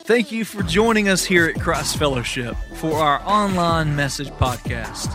Thank you for joining us here at Christ Fellowship for our online message podcast.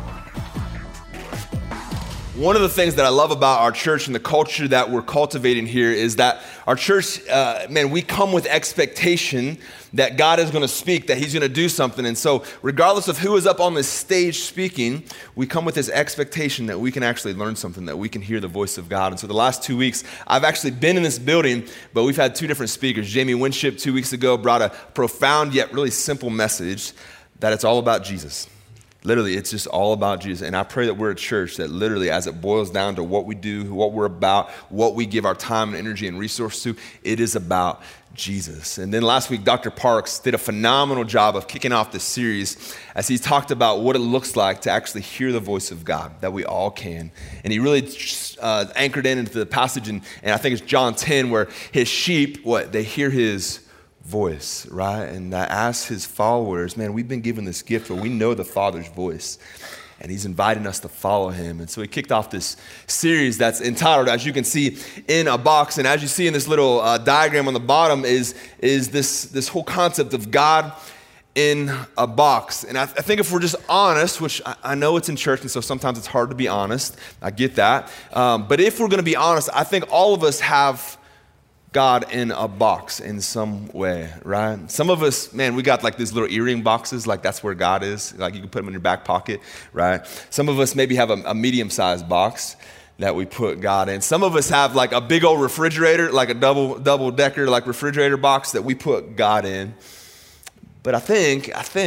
One of the things that I love about our church and the culture that we're cultivating here is that our church, we come with expectation that God is going to speak, that he's going to do something. And so regardless of who is up on the stage speaking, we come with this expectation that we can actually learn something, that we can hear the voice of God. And so the last 2 weeks, I've actually been in this building, but we've had two different speakers. Jamie Winship 2 weeks ago brought a profound yet really simple message that it's all about Jesus. Literally, it's just all about Jesus. And I pray that we're a church that literally, as it boils down to what we do, what we're about, what we give our time and energy and resource to, it is about Jesus. And then last week, Dr. Parks did a phenomenal job of kicking off this series as he talked about what it looks like to actually hear the voice of God, that we all can. And he really anchored into the passage, and I think it's John 10, where his sheep, they hear his voice, right? And that as his followers, we've been given this gift where we know the Father's voice, and he's inviting us to follow him. And so he kicked off this series that's entitled, as you can see in a box, and as you see in this little diagram on the bottom, is this whole concept of God in a box. And I think if we're just honest, which I know it's in church, and so sometimes it's hard to be honest, I get that, but if we're going to be honest, I think all of us have God in a box in some way, right? Some of us, we got like these little earring boxes, like that's where God is. Like you can put them in your back pocket, right? Some of us maybe have a medium-sized box that we put God in. Some of us have like a big old refrigerator, like a double-decker like refrigerator box that we put God in. But I think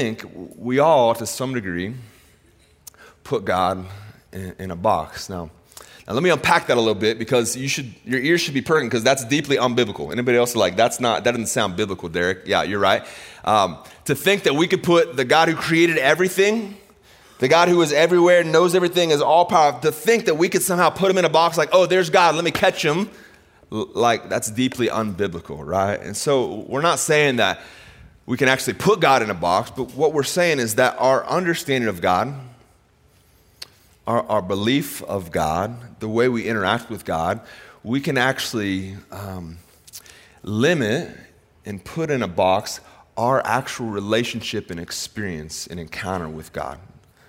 we all, to some degree, put God in a box. Now, let me unpack that a little bit, because your ears should be perking, because that's deeply unbiblical. Anybody else like, that doesn't sound biblical, Derek? Yeah, you're right. To think that we could put the God who created everything, the God who is everywhere, knows everything, is all powerful, to think that we could somehow put him in a box like, oh, there's God, let me catch him, like that's deeply unbiblical, right? And so we're not saying that we can actually put God in a box, but what we're saying is that our understanding of God, our belief of God, the way we interact with God, we can actually limit and put in a box our actual relationship and experience and encounter with God.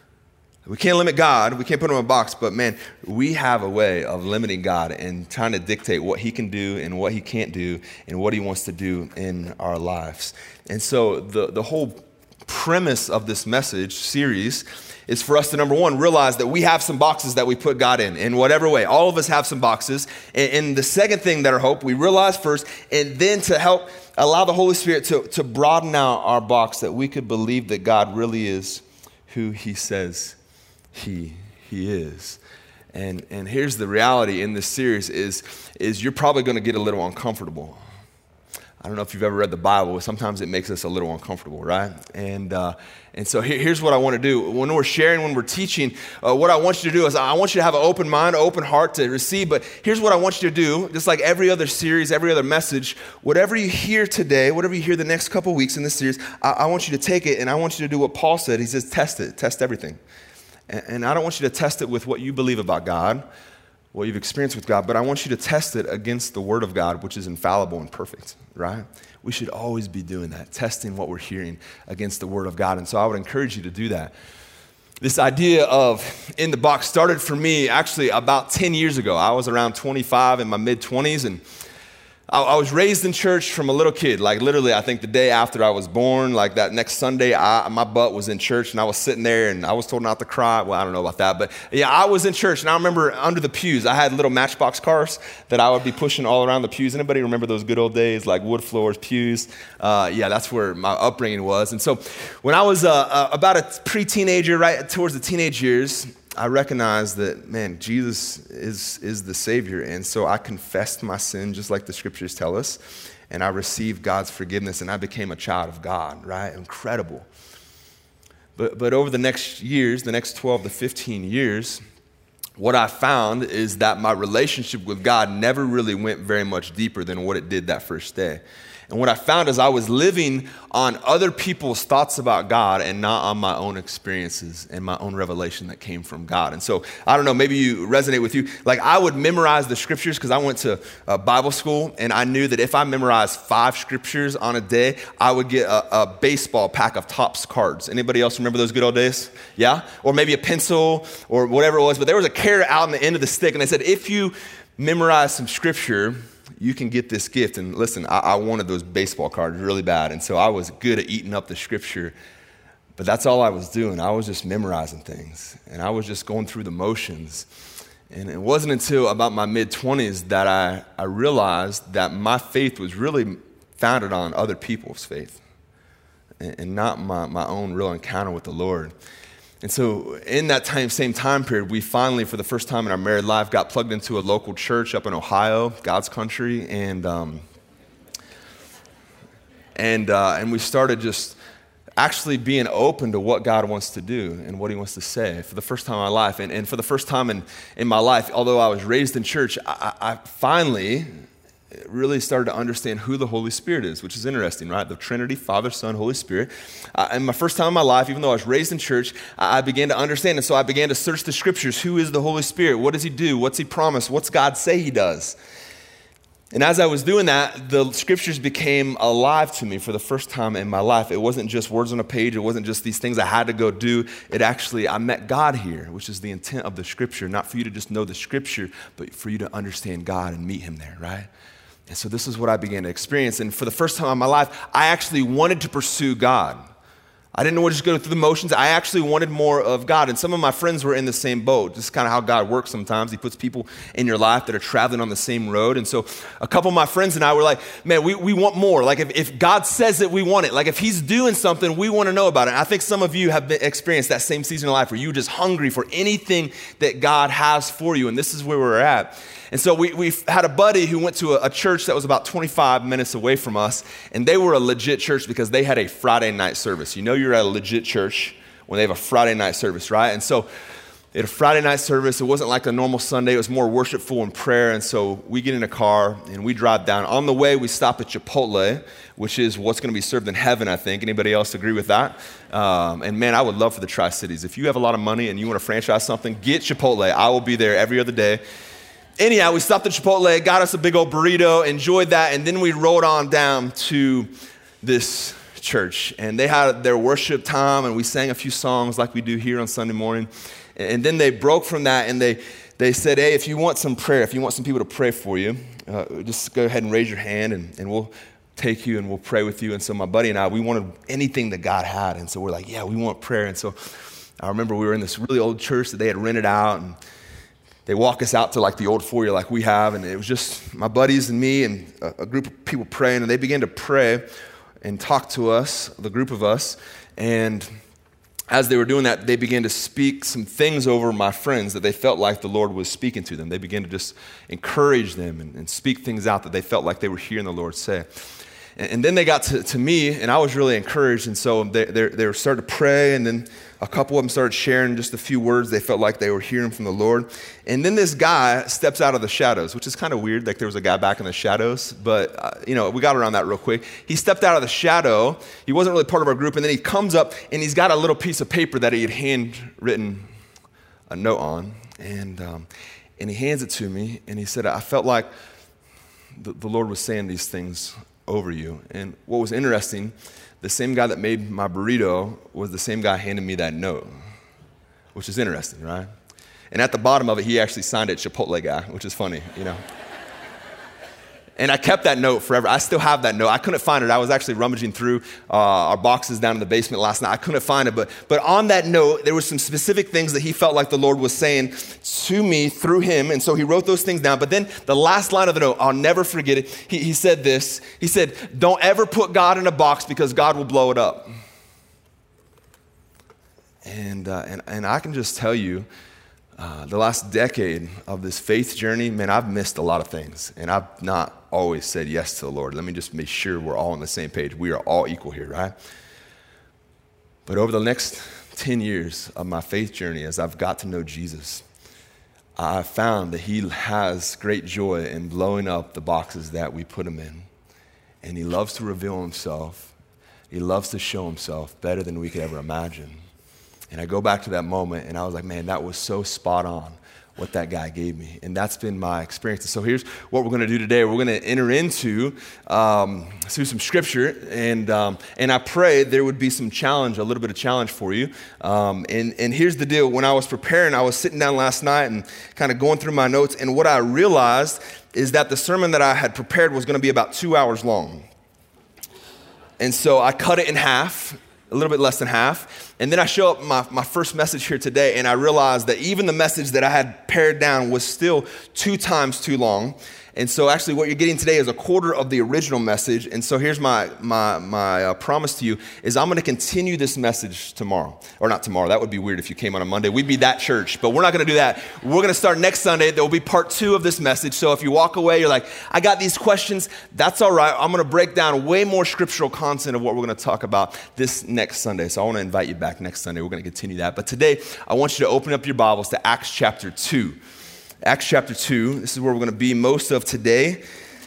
We can't limit God, we can't put him in a box, but we have a way of limiting God and trying to dictate what he can do and what he can't do and what he wants to do in our lives. And so the whole premise of this message series is for us to, number one, realize that we have some boxes that we put God in whatever way. All of us have some boxes. And the second thing that I hope we realize first, and then to help allow the Holy Spirit to broaden out our box, that we could believe that God really is who he says he is. And here's the reality in this series is you're probably going to get a little uncomfortable. I don't know if you've ever read the Bible, but sometimes it makes us a little uncomfortable, right? And so here's what I want to do. When we're sharing, when we're teaching, what I want you to do is I want you to have an open mind, an open heart to receive. But here's what I want you to do, just like every other series, every other message, whatever you hear today, whatever you hear the next couple of weeks in this series, I want you to take it and I want you to do what Paul said. He says, test everything. And I don't want you to test it with what you believe about God, what you've experienced with God, but I want you to test it against the Word of God, which is infallible and perfect, right? We should always be doing that, testing what we're hearing against the Word of God. And so I would encourage you to do that. This idea of in the box started for me actually about 10 years ago. I was around 25 in my mid-20s, and I was raised in church from a little kid. Like literally, I think the day after I was born, like that next Sunday, my butt was in church, and I was sitting there, and I was told not to cry. Well, I don't know about that, but yeah, I was in church, and I remember under the pews, I had little Matchbox cars that I would be pushing all around the pews. Anybody remember those good old days, like wood floors, pews? Yeah, that's where my upbringing was. And so when I was about a pre-teenager, right towards the teenage years, I recognized that, Jesus is the Savior. And so I confessed my sin, just like the scriptures tell us, and I received God's forgiveness, and I became a child of God, right? Incredible. But over the next years, the next 12 to 15 years, what I found is that my relationship with God never really went very much deeper than what it did that first day. And what I found is I was living on other people's thoughts about God and not on my own experiences and my own revelation that came from God. And so, I don't know, maybe you resonate with you. Like, I would memorize the scriptures because I went to Bible school, and I knew that if I memorized 5 scriptures on a day, I would get a baseball pack of Topps cards. Anybody else remember those good old days? Yeah? Or maybe a pencil or whatever it was. But there was a carrot out on the end of the stick, and they said, if you memorize some scripture, you can get this gift. And listen, I wanted those baseball cards really bad. And so I was good at eating up the scripture. But that's all I was doing. I was just memorizing things. And I was just going through the motions. And it wasn't until about my mid-20s that I realized that my faith was really founded on other people's faith and not my own real encounter with the Lord. And so in that same time period, we finally, for the first time in our married life, got plugged into a local church up in Ohio, God's country, and we started just actually being open to what God wants to do and what he wants to say for the first time in my life. And for the first time in my life, although I was raised in church, I finally really started to understand who the Holy Spirit is, which is interesting, right? The Trinity, Father, Son, Holy Spirit. And my first time in my life, even though I was raised in church, I began to understand. And so I began to search the scriptures. Who is the Holy Spirit? What does he do? What's he promise? What's God say he does? And as I was doing that, the scriptures became alive to me for the first time in my life. It wasn't just words on a page. It wasn't just these things I had to go do. It actually, I met God here, which is the intent of the scripture, not for you to just know the scripture, but for you to understand God and meet him there, right? And so this is what I began to experience. And for the first time in my life, I actually wanted to pursue God. I didn't want to just go through the motions. I actually wanted more of God. And some of my friends were in the same boat. Just kind of how God works sometimes. He puts people in your life that are traveling on the same road. And so a couple of my friends and I were like, man, we want more. Like if God says it, we want it. Like if he's doing something, we want to know about it. And I think some of you have experienced that same season of life where you're just hungry for anything that God has for you. And this is where we're at. And so we had a buddy who went to a church that was about 25 minutes away from us, and they were a legit church because they had a Friday night service. You know you're at a legit church when they have a Friday night service, right? And so they had a Friday night service. It wasn't like a normal Sunday. It was more worshipful and prayer. And so we get in a car, and we drive down. On the way, we stop at Chipotle, which is what's going to be served in heaven, I think. Anybody else agree with that? And man, I would love for the Tri-Cities. If you have a lot of money and you want to franchise something, get Chipotle. I will be there every other day. Anyhow, we stopped at Chipotle, got us a big old burrito, enjoyed that, and then we rode on down to this church. And they had their worship time, and we sang a few songs like we do here on Sunday morning. And then they broke from that, and they said, hey, if you want some prayer, if you want some people to pray for you, just go ahead and raise your hand, and we'll take you and we'll pray with you. And so my buddy and I, we wanted anything that God had. And so we're like, yeah, we want prayer. And so I remember we were in this really old church that they had rented out, and they walk us out to like the old foyer like we have, and it was just my buddies and me and a group of people praying, and they began to pray and talk to us, the group of us, and as they were doing that, they began to speak some things over my friends that they felt like the Lord was speaking to them. They began to just encourage them and speak things out that they felt like they were hearing the Lord say. And then they got to me, and I was really encouraged, and so they started to pray, and then a couple of them started sharing just a few words they felt like they were hearing from the Lord. And then this guy steps out of the shadows, which is kind of weird, like there was a guy back in the shadows, but we got around that real quick. He stepped out of the shadow. He wasn't really part of our group, and then he comes up, and he's got a little piece of paper that he had handwritten a note on, and he hands it to me, and he said, I felt like the Lord was saying these things over you. And what was interesting, the same guy that made my burrito was the same guy handing me that note, which is interesting, right? And at the bottom of it, he actually signed it Chipotle guy, which is funny, And I kept that note forever. I still have that note. I couldn't find it. I was actually rummaging through our boxes down in the basement last night. I couldn't find it. But on that note, there were some specific things that he felt like the Lord was saying to me through him. And so he wrote those things down. But then the last line of the note, I'll never forget it. He said this. He said, don't ever put God in a box because God will blow it up. And I can just tell you, the last decade of this faith journey, man, I've missed a lot of things. And I've not always said yes to the Lord. Let me just make sure we're all on the same page. We are all equal here, right? But over the next 10 years of my faith journey, as I've got to know Jesus, I found that he has great joy in blowing up the boxes that we put him in. And he loves to reveal himself. He loves to show himself better than we could ever imagine. And I go back to that moment, and I was like, man, that was so spot on what that guy gave me. And that's been my experience. So here's what we're going to do today. We're going to enter into through some scripture, and I pray there would be some challenge, a little bit of challenge for you. And here's the deal. When I was preparing, I was sitting down last night and kind of going through my notes, and what I realized is that the sermon that I had prepared was going to be about 2 hours long. And so I cut it in half, a little bit less than half. And then I show up my first message here today, and I realized that even the message that I had pared down was still 2 times too long. And so actually what you're getting today is a quarter of the original message. And so here's my promise to you is I'm going to continue this message tomorrow. Or not tomorrow. That would be weird if you came on a Monday. We'd be that church. But we're not going to do that. We're going to start next Sunday. There will be part 2 of this message. So if you walk away, you're like, I got these questions. That's all right. I'm going to break down way more scriptural content of what we're going to talk about this next Sunday. So I want to invite you back next Sunday. We're going to continue that. But today, I want you to open up your Bibles to Acts chapter 2. Acts chapter 2, this is where we're going to be most of today.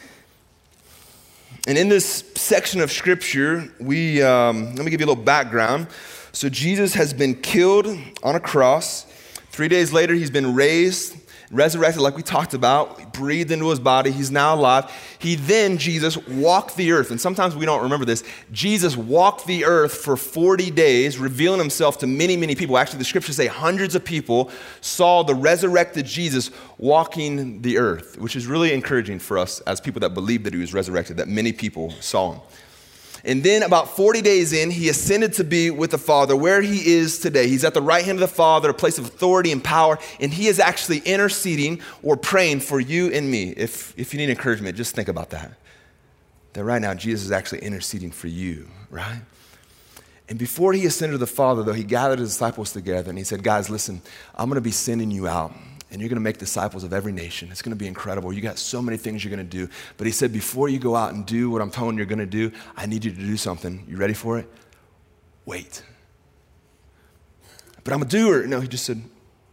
And in this section of scripture, let me give you a little background. So Jesus has been killed on a cross. 3 days later, he's been resurrected like we talked about, breathed into his body. He's now alive. He then, Jesus, walked the earth. And sometimes we don't remember this. Jesus walked the earth for 40 days, revealing himself to many, many people. Actually, the scriptures say hundreds of people saw the resurrected Jesus walking the earth, which is really encouraging for us as people that believe that he was resurrected, that many people saw him. And then about 40 days in, he ascended to be with the Father where he is today. He's at the right hand of the Father, a place of authority and power, and he is actually interceding or praying for you and me. If you need encouragement, just think about that. That right now, Jesus is actually interceding for you, right? And before he ascended to the Father, though, he gathered his disciples together and he said, guys, listen, I'm going to be sending you out. And you're going to make disciples of every nation. It's going to be incredible. You got so many things you're going to do. But he said, before you go out and do what I'm telling you you're going to do, I need you to do something. You ready for it? Wait. But I'm a doer. No, he just said,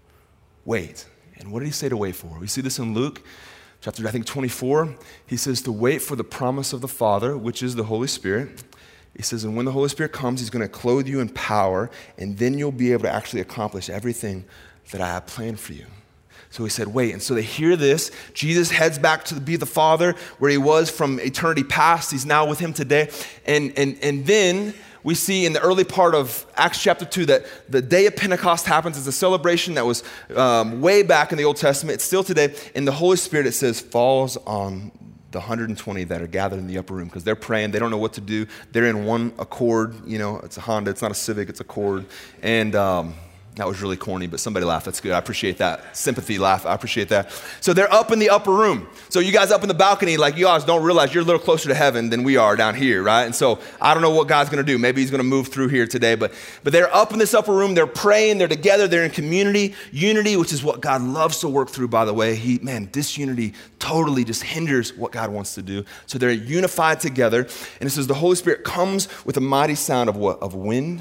wait. And what did he say to wait for? We see this in Luke chapter, 24. He says to wait for the promise of the Father, which is the Holy Spirit. He says, and when the Holy Spirit comes, he's going to clothe you in power, and then you'll be able to actually accomplish everything that I have planned for you. So he said, wait. And so they hear this. Jesus heads back to be the Father where he was from eternity past. He's now with him today. And then we see in the early part of Acts chapter 2 that the day of Pentecost happens. It's a celebration that was way back in the Old Testament. It's still today. And the Holy Spirit, it says, falls on the 120 that are gathered in the upper room because they're praying. They don't know what to do. They're in one accord. You know, it's a Honda. It's not a Civic. It's a Accord. And that was really corny, but somebody laughed. That's good. I appreciate that. Sympathy laugh. I appreciate that. So they're up in the upper room. So you guys up in the balcony, like you guys don't realize you're a little closer to heaven than we are down here, right? And so I don't know what God's going to do. Maybe he's going to move through here today. But they're up in this upper room. They're praying. They're together. They're in community. Unity, which is what God loves to work through, by the way. Disunity totally just hinders what God wants to do. So they're unified together. And it says the Holy Spirit comes with a mighty sound of what? Of wind.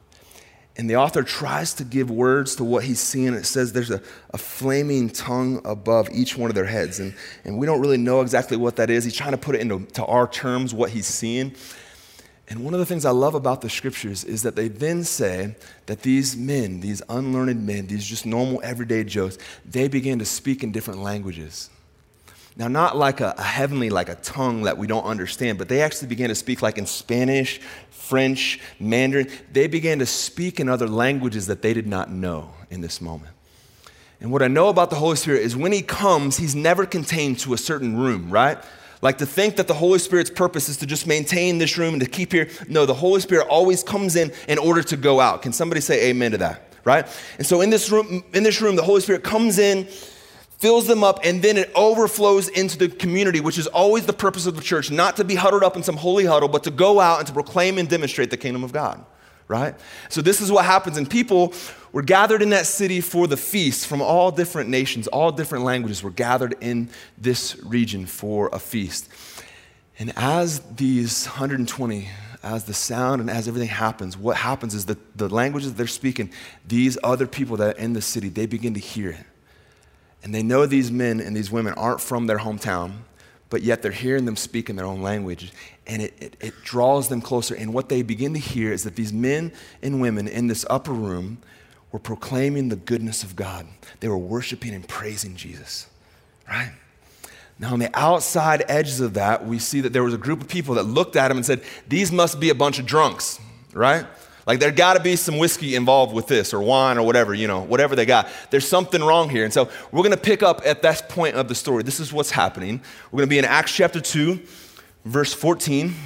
And the author tries to give words to what he's seeing. It says there's a flaming tongue above each one of their heads. And we don't really know exactly what that is. He's trying to put it into our terms, what he's seeing. And one of the things I love about the scriptures is that they then say that these men, these unlearned men, these just normal everyday Joes, they begin to speak in different languages. Now, not like a heavenly, like a tongue that we don't understand, but they actually began to speak like in Spanish, French, Mandarin. They began to speak in other languages that they did not know in this moment. And what I know about the Holy Spirit is when he comes, he's never contained to a certain room, right? Like to think that the Holy Spirit's purpose is to just maintain this room and to keep here. No, the Holy Spirit always comes in order to go out. Can somebody say amen to that, right? And so in this room, the Holy Spirit comes in, fills them up, and then it overflows into the community, which is always the purpose of the church, not to be huddled up in some holy huddle, but to go out and to proclaim and demonstrate the kingdom of God, right? So this is what happens, and people were gathered in that city for the feast from all different nations, all different languages were gathered in this region for a feast. And as these 120, as the sound and as everything happens, what happens is that the languages they're speaking, these other people that are in the city, they begin to hear it. And they know these men and these women aren't from their hometown, but yet they're hearing them speak in their own language. And it draws them closer. And what they begin to hear is that these men and women in this upper room were proclaiming the goodness of God. They were worshiping and praising Jesus, right? Now, on the outside edges of that, we see that there was a group of people that looked at him and said, these must be a bunch of drunks, right? Like there got to be some whiskey involved with this or wine or whatever, whatever they got. There's something wrong here. And so we're going to pick up at that point of the story. This is what's happening. We're going to be in Acts chapter 2, verse 14.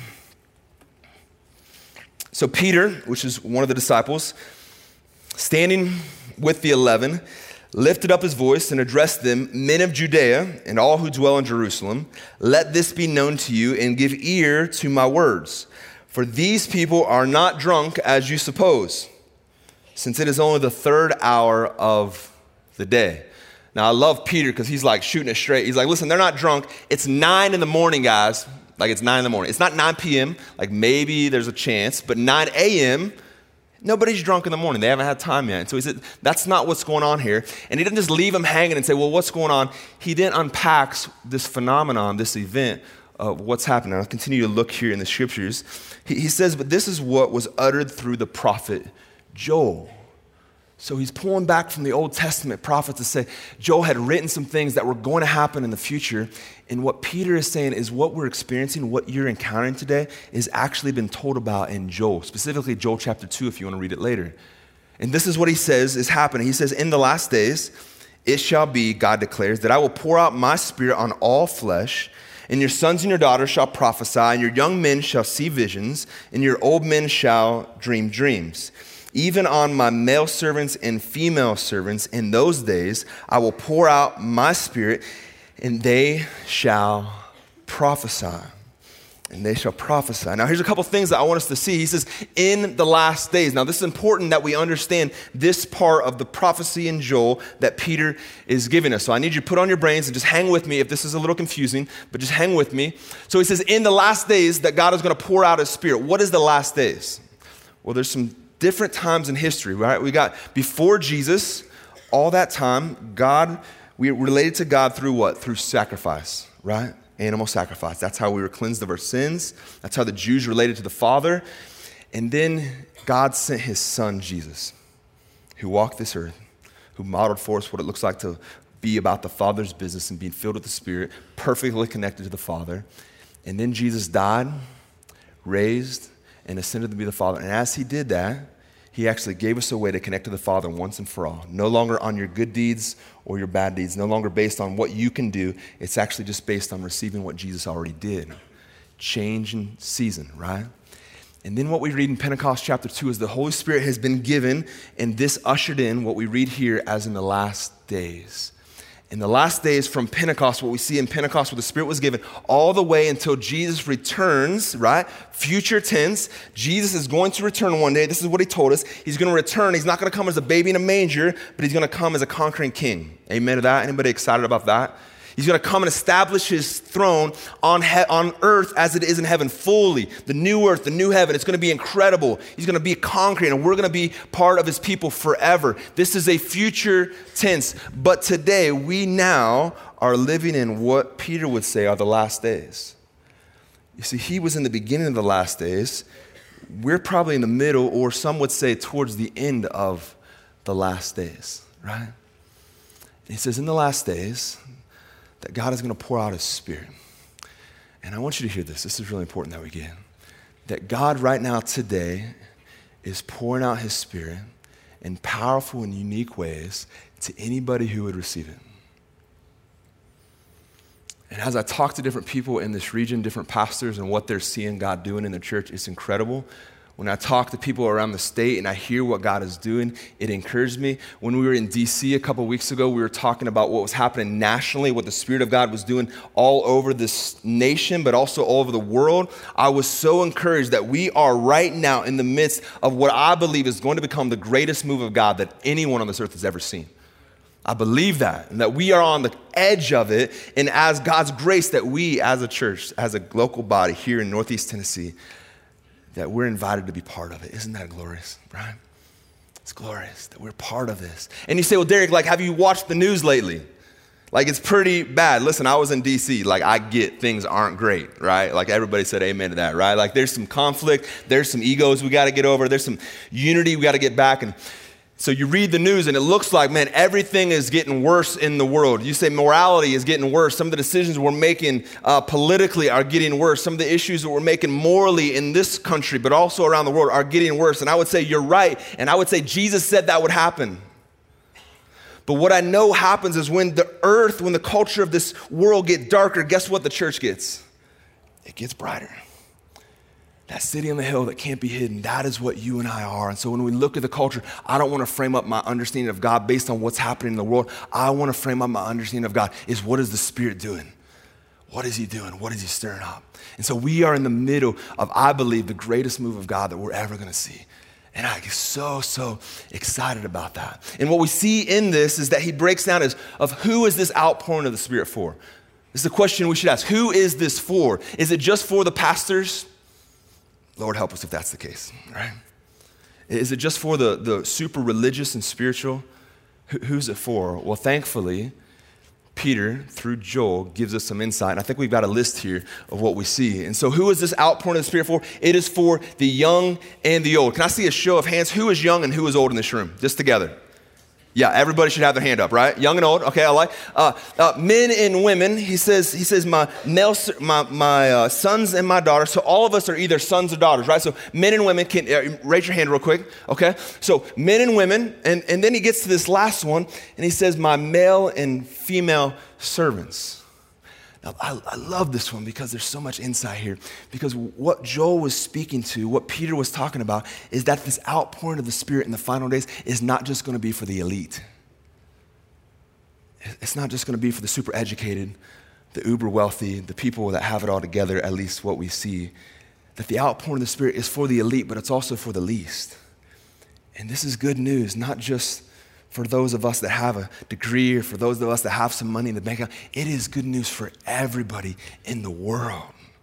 So Peter, which is one of the disciples, standing with the 11, lifted up his voice and addressed them, men of Judea and all who dwell in Jerusalem, let this be known to you and give ear to my words. For these people are not drunk as you suppose, since it is only the third hour of the day. Now, I love Peter because he's like shooting it straight. He's like, listen, they're not drunk. It's 9 a.m, guys. Like it's 9 a.m. It's not 9 p.m. Like maybe there's a chance, but 9 a.m., nobody's drunk in the morning. They haven't had time yet. And so he said, that's not what's going on here. And he didn't just leave them hanging and say, well, what's going on? He then unpacks this phenomenon, this event of what's happening. I'll continue to look here in the scriptures. He says, but this is what was uttered through the prophet Joel. So he's pulling back from the Old Testament prophets to say Joel had written some things that were going to happen in the future. And what Peter is saying is what we're experiencing, what you're encountering today, is actually been told about in Joel, specifically Joel chapter 2, if you want to read it later. And this is what he says is happening. He says, in the last days, it shall be, God declares, that I will pour out my spirit on all flesh, and your sons and your daughters shall prophesy, and your young men shall see visions, and your old men shall dream dreams. Even on my male servants and female servants in those days, I will pour out my spirit, and they shall prophesy. And they shall prophesy. Now, here's a couple things that I want us to see. He says, in the last days. Now, this is important that we understand this part of the prophecy in Joel that Peter is giving us. So I need you to put on your brains and just hang with me if this is a little confusing, but just hang with me. So he says, in the last days that God is going to pour out his spirit. What is the last days? Well, there's some different times in history, right? We got before Jesus, all that time, we related to God through what? Through sacrifice, right? Animal sacrifice. That's how we were cleansed of our sins. That's how the Jews related to the Father. And then God sent his son, Jesus, who walked this earth, who modeled for us what it looks like to be about the Father's business and being filled with the Spirit, perfectly connected to the Father. And then Jesus died, raised, and ascended to be the Father. And as he did that, he actually gave us a way to connect to the Father once and for all. No longer on your good deeds or your bad deeds. No longer based on what you can do. It's actually just based on receiving what Jesus already did. Change in season, right? And then what we read in Pentecost chapter 2 is the Holy Spirit has been given, and this ushered in what we read here as in the last days. In the last days from Pentecost, what we see in Pentecost where the Spirit was given, all the way until Jesus returns, right? Future tense, Jesus is going to return one day. This is what he told us. He's going to return. He's not going to come as a baby in a manger, but he's going to come as a conquering king. Amen to that? Anybody excited about that? He's going to come and establish his throne on earth as it is in heaven, fully. The new earth, the new heaven. It's going to be incredible. He's going to be conquering, and we're going to be part of his people forever. This is a future tense. But today, we now are living in what Peter would say are the last days. You see, he was in the beginning of the last days. We're probably in the middle, or some would say towards the end of the last days, right? And he says, in the last days, that God is going to pour out his Spirit. And I want you to hear this. This is really important that we get. That God right now today is pouring out his Spirit in powerful and unique ways to anybody who would receive it. And as I talk to different people in this region, different pastors and what they're seeing God doing in their church, it's incredible. When I talk to people around the state and I hear what God is doing, it encourages me. When we were in D.C. a couple weeks ago, we were talking about what was happening nationally, what the Spirit of God was doing all over this nation, but also all over the world. I was so encouraged that we are right now in the midst of what I believe is going to become the greatest move of God that anyone on this earth has ever seen. I believe that, and that we are on the edge of it, and as God's grace that we as a church, as a local body here in Northeast Tennessee, that we're invited to be part of it. Isn't that glorious, right? It's glorious that we're part of this. And you say, well, Derek, have you watched the news lately? Like, it's pretty bad. Listen, I was in D.C. Like, I get things aren't great, right? Like, everybody said amen to that, right? Like, there's some conflict. There's some egos we got to get over. There's some unity we got to get back. And so you read the news, and it looks like, man, everything is getting worse in the world. You say morality is getting worse. Some of the decisions we're making politically are getting worse. Some of the issues that we're making morally in this country, but also around the world, are getting worse. And I would say you're right. And I would say Jesus said that would happen. But what I know happens is when the earth, when the culture of this world get darker, guess what the church gets? It gets brighter. That city on the hill that can't be hidden, that is what you and I are. And so when we look at the culture, I don't want to frame up my understanding of God based on what's happening in the world. I want to frame up my understanding of God is, what is the Spirit doing? What is he doing? What is he stirring up? And so we are in the middle of, I believe, the greatest move of God that we're ever going to see. And I get so excited about that. And what we see in this is that he breaks down of who is this outpouring of the Spirit for? This is the question we should ask. Who is this for? Is it just for the pastors? Lord, help us if that's the case, right? Is it just for the super religious and spiritual? Who's it for? Well, thankfully, Peter, through Joel, gives us some insight. And I think we've got a list here of what we see. And so who is this outpouring of the Spirit for? It is for the young and the old. Can I see a show of hands? Who is young and who is old in this room? Just together. Yeah, everybody should have their hand up, right? Young and old. Okay, I like. Men and women. He says my sons and my daughters. So all of us are either sons or daughters, right? So men and women, can raise your hand real quick. Okay. So men and women, and then he gets to this last one, and he says my male and female servants. Now, I love this one because there's so much insight here. Because what Joel was speaking to, what Peter was talking about, is that this outpouring of the Spirit in the final days is not just going to be for the elite. It's not just going to be for the super educated, the uber wealthy, the people that have it all together, at least what we see. That the outpouring of the Spirit is for the elite, but it's also for the least. And this is good news, not just for those of us that have a degree or for those of us that have some money in the bank account. It is good news for everybody in the world.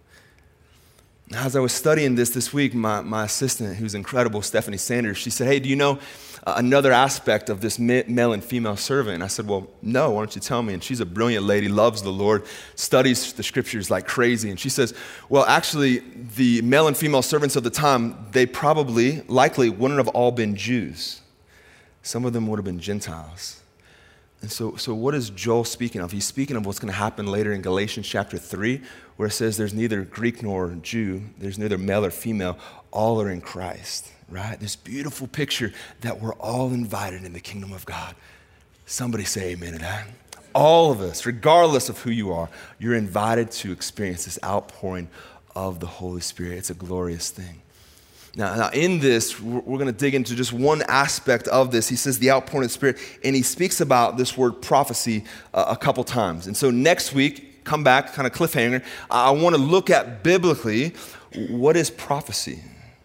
Now, as I was studying this week, my assistant, who's incredible, Stephanie Sanders, she said, hey, do you know another aspect of this male and female servant? And I said, well, no, why don't you tell me? And she's a brilliant lady, loves the Lord, studies the scriptures like crazy. And she says, well, actually, the male and female servants of the time, they likely wouldn't have all been Jews. Some of them would have been Gentiles. And so what is Joel speaking of? He's speaking of what's going to happen later in Galatians chapter 3, where it says there's neither Greek nor Jew, there's neither male or female, all are in Christ, right? This beautiful picture that we're all invited in the kingdom of God. Somebody say amen to that. All of us, regardless of who you are, you're invited to experience this outpouring of the Holy Spirit. It's a glorious thing. Now in this, we're going to dig into just one aspect of this. He says the outpouring of the Spirit, and he speaks about this word prophecy a couple times. And so next week, come back, kind of cliffhanger, I want to look at biblically, what is prophecy?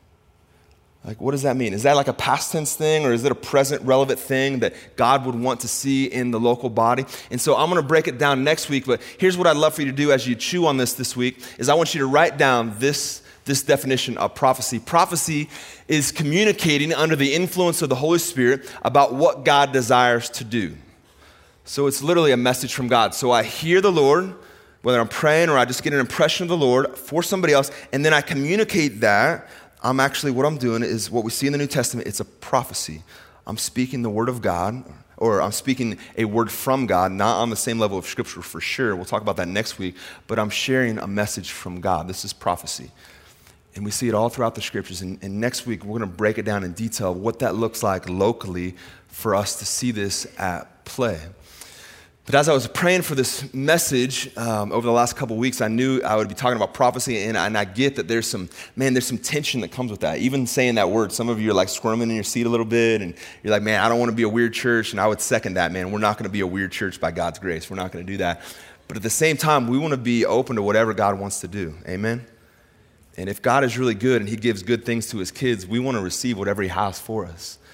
Like, what does that mean? Is that like a past tense thing, or is it a present relevant thing that God would want to see in the local body? And so I'm going to break it down next week, but here's what I'd love for you to do as you chew on this week, is I want you to write down this definition of prophecy. Prophecy is communicating under the influence of the Holy Spirit about what God desires to do. So it's literally a message from God. So I hear the Lord, whether I'm praying or I just get an impression of the Lord for somebody else, and then I communicate that. What I'm doing is what we see in the New Testament. It's a prophecy. I'm speaking the word of God, or I'm speaking a word from God, not on the same level of scripture for sure. We'll talk about that next week, but I'm sharing a message from God. This is prophecy. And we see it all throughout the scriptures. And next week, we're going to break it down in detail, what that looks like locally for us to see this at play. But as I was praying for this message over the last couple of weeks, I knew I would be talking about prophecy, and I get that there's some tension that comes with that. Even saying that word, some of you are like squirming in your seat a little bit, and you're like, man, I don't want to be a weird church, and I would second that, man. We're not going to be a weird church by God's grace. We're not going to do that. But at the same time, we want to be open to whatever God wants to do. Amen? And if God is really good and he gives good things to his kids, we want to receive whatever he has for us.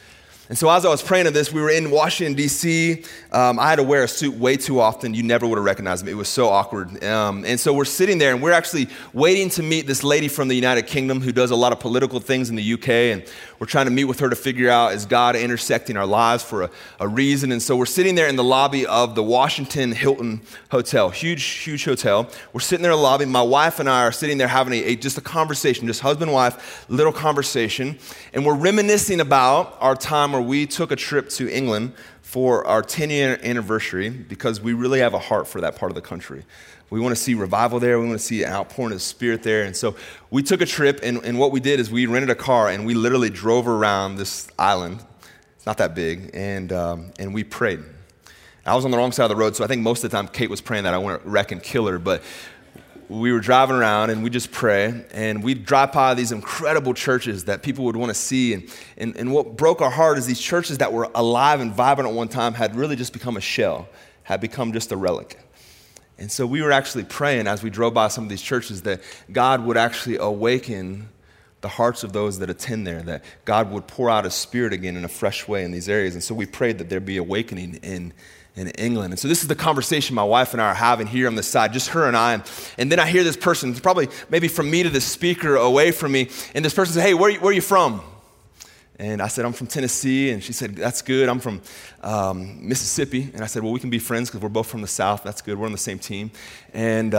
And so as I was praying of this, we were in Washington, D.C. I had to wear a suit way too often. You never would have recognized me. It was so awkward. And so we're sitting there, and we're actually waiting to meet this lady from the United Kingdom who does a lot of political things in the UK. And we're trying to meet with her to figure out, is God intersecting our lives for a reason? And so we're sitting there in the lobby of the Washington Hilton Hotel, huge hotel. We're sitting there in the lobby. My wife and I are sitting there having just a conversation, just husband-wife, little conversation. And we're reminiscing about our time where we took a trip to England for our 10-year anniversary because we really have a heart for that part of the country. We want to see revival there. We want to see an outpouring of the Spirit there. And so we took a trip, and what we did is we rented a car, and we literally drove around this island. It's not that big, and we prayed. I was on the wrong side of the road, so I think most of the time Kate was praying that I want to wreck and kill her, but we were driving around, and we just pray, and we'd drive by these incredible churches that people would want to see, and what broke our heart is these churches that were alive and vibrant at one time had really just become a shell, had become just a relic. And so we were actually praying as we drove by some of these churches that God would actually awaken the hearts of those that attend there, that God would pour out His Spirit again in a fresh way in these areas. And so we prayed that there'd be awakening in England. And so this is the conversation my wife and I are having here on the side, just her and I. And then I hear this person, probably maybe from me to the speaker away from me, and this person says, "Hey, where are you from?" And I said, "I'm from Tennessee." And she said, "That's good. I'm from Mississippi." And I said, "Well, we can be friends because we're both from the South. That's good. We're on the same team." And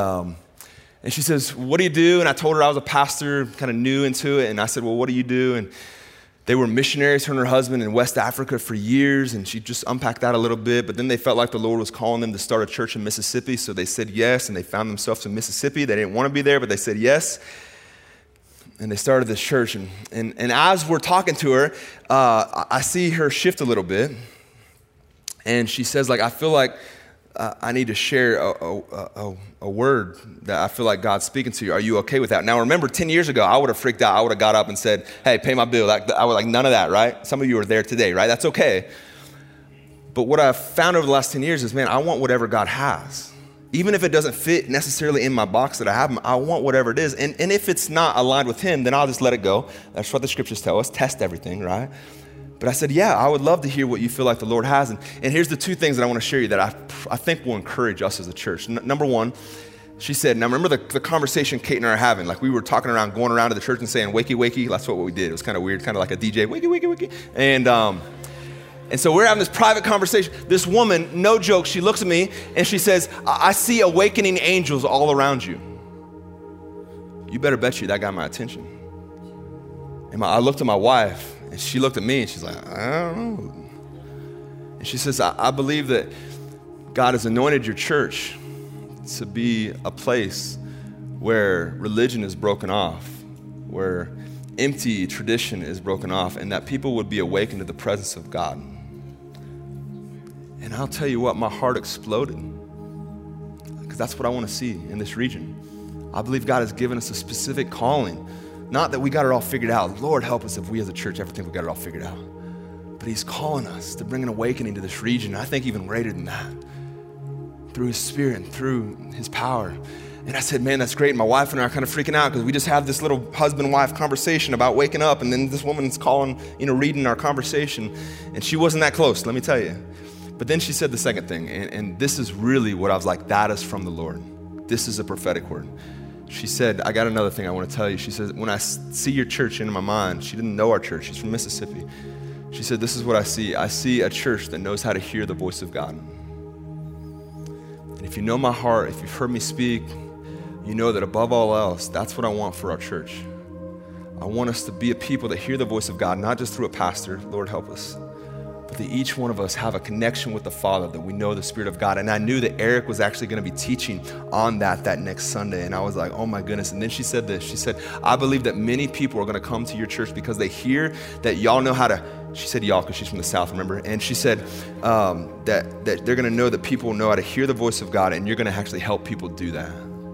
she says, "What do you do?" And I told her I was a pastor, kind of new into it. And I said, "Well, what do you do?" And they were missionaries, her and her husband, in West Africa for years, and she just unpacked that a little bit, but then they felt like the Lord was calling them to start a church in Mississippi, so they said yes, and they found themselves in Mississippi. They didn't want to be there, but they said yes, and they started this church, and as we're talking to her, I see her shift a little bit, and she says, I feel like I need to share a word that I feel like God's speaking to you. Are you okay with that? Now, remember, 10 years ago, I would have freaked out. I would have got up and said, "Hey, pay my bill." I was like, none of that, right? Some of you are there today, right? That's okay. But what I've found over the last 10 years is, man, I want whatever God has. Even if it doesn't fit necessarily in my box that I have, I want whatever it is. And if it's not aligned with Him, then I'll just let it go. That's what the scriptures tell us. Test everything, right? But I said, yeah, I would love to hear what you feel like the Lord has. And here's the two things that I want to share you that I think will encourage us as a church. Number one, she said, now remember the conversation Kate and I are having. Like we were talking around, going around to the church and saying, "Wakey, wakey." That's what we did. It was kind of weird, kind of like a DJ, "Wakey, wakey, wakey." And so we're having this private conversation. This woman, no joke, she looks at me and she says, "I see awakening angels all around you." You better bet you that got my attention. And I looked at my wife, and she looked at me, and she's like, "I don't know." And she says, I believe that God has anointed your church to be a place where religion is broken off, where empty tradition is broken off, and that people would be awakened to the presence of God." And I'll tell you what, my heart exploded, because that's what I want to see in this region. I believe God has given us a specific calling. Not that we got it all figured out. Lord, help us if we as a church ever think we got it all figured out. But He's calling us to bring an awakening to this region. I think even greater than that, through His Spirit and through His power. And I said, man, that's great. And my wife and I are kind of freaking out because we just have this little husband-wife conversation about waking up, and then this woman's calling, reading our conversation. And she wasn't that close, let me tell you. But then she said the second thing, and this is really what I was like, that is from the Lord. This is a prophetic word. She said, "I got another thing I want to tell you." She said, "When I see your church in my mind," she didn't know our church, she's from Mississippi. She said, "This is what I see. I see a church that knows how to hear the voice of God." And if you know my heart, if you've heard me speak, you know that above all else, that's what I want for our church. I want us to be a people that hear the voice of God, not just through a pastor, Lord help us, but that each one of us have a connection with the Father, that we know the Spirit of God. And I knew that Eric was actually going to be teaching on that next Sunday. And I was like, oh my goodness. And then she said this. She said, "I believe that many people are going to come to your church because they hear that y'all know how to," she said y'all because she's from the South, remember? And she said that they're going to know that people know how to hear the voice of God, and you're going to actually help people do that.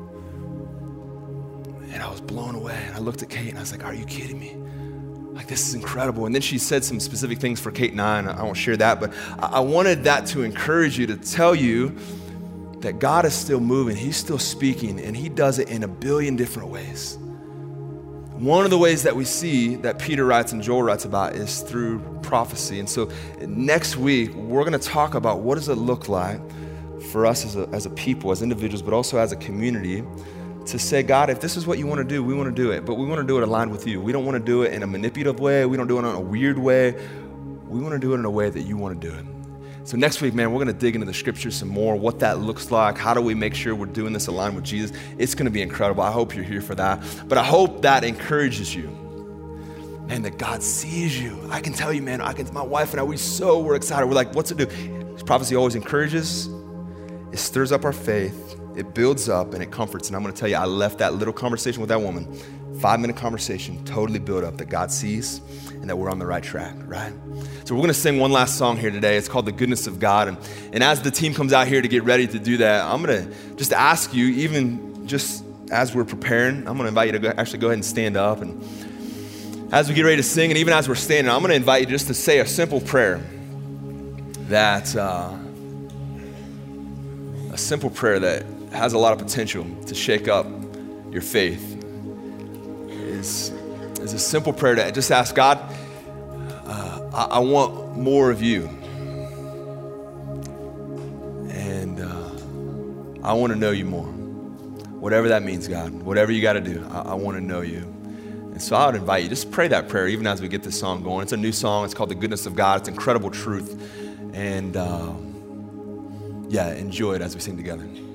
And I was blown away. And I looked at Kate and I was like, "Are you kidding me? Like, this is incredible." And then she said some specific things for Kate and I won't share that, but I wanted that to encourage you, to tell you that God is still moving. He's still speaking, and He does it in a billion different ways. One of the ways that we see that Peter writes and Joel writes about is through prophecy. And so next week, we're going to talk about what does it look like for us as a people, as individuals, but also as a community, to say, God, if this is what you want to do, we want to do it. But we want to do it aligned with you. We don't want to do it in a manipulative way. We don't do it in a weird way. We want to do it in a way that you want to do it. So next week, man, we're going to dig into the scriptures some more, what that looks like. How do we make sure we're doing this aligned with Jesus? It's going to be incredible. I hope you're here for that. But I hope that encourages you. Man, that God sees you. I can tell you, man, my wife and I, we're excited. We're like, what's it do? This prophecy always encourages. It stirs up our faith. It builds up and it comforts. And I'm going to tell you, I left that little conversation with that woman, 5-minute conversation, totally built up that God sees and that we're on the right track, right? So we're going to sing one last song here today. It's called The Goodness of God. And as the team comes out here to get ready to do that, I'm going to just ask you, even just as we're preparing, I'm going to invite you to actually go ahead and stand up. And as we get ready to sing, and even as we're standing, I'm going to invite you just to say a simple prayer that has a lot of potential to shake up your faith. Is a simple prayer to just ask God, I want more of you. And I want to know you more. Whatever that means, God, whatever you got to do, I want to know you. And so I would invite you, just pray that prayer even as we get this song going. It's a new song. It's called The Goodness of God. It's incredible truth. And enjoy it as we sing together.